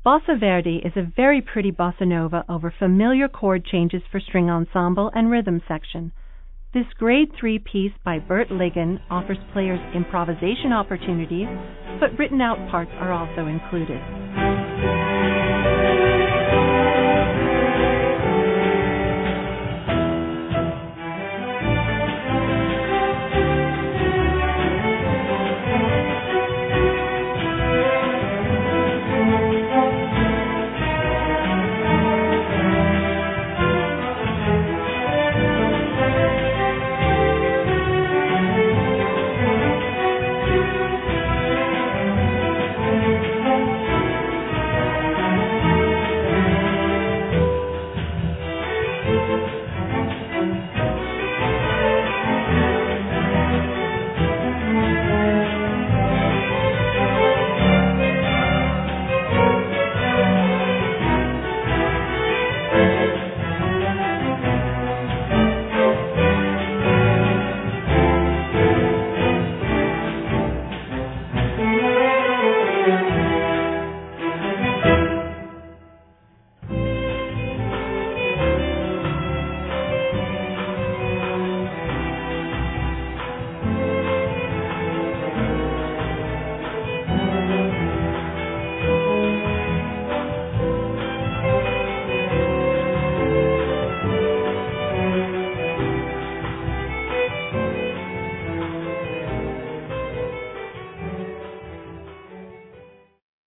Bossa Verde is a very pretty bossa nova over familiar chord changes for string ensemble and rhythm section. This Grade 3 piece by Bert Ligon offers players improvisation opportunities, but written out parts are also included.